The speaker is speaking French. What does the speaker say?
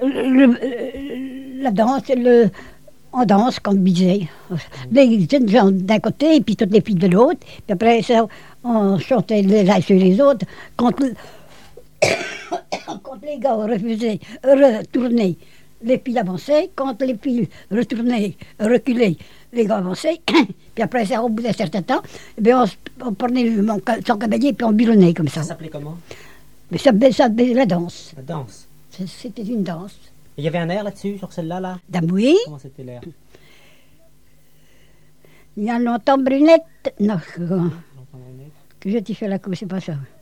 la danse, on danse, comme je disais. Les jeunes gens d'un côté, et puis toutes les filles de l'autre. Puis après ça, on chantait les uns sur les autres. Quand les gars refusaient, retournaient, les filles avançaient. Quand les filles retournaient, reculaient, les gars avançaient. Puis après ça, au bout d'un certain temps, eh bien, on prenait son cavalier et puis on bilonnait comme ça. Ça s'appelait comment? Mais ça s'appelait la danse. La danse. C'était une danse. Et il y avait un air là-dessus, sur celle-là, là? D'Amouy. Comment c'était l'air? Il y a longtemps, brunette. Non, J'entends le nez. que je t'ai fait la coupe, c'est pas ça.